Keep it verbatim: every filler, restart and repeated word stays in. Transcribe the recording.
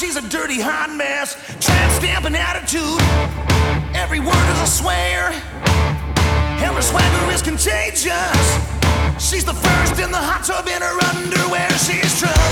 she's a dirty hot mess, tramp stamping attitude. Every word is a swear, and her swagger is contagious. She's the first in the hot tub in her underwear. She's trouble.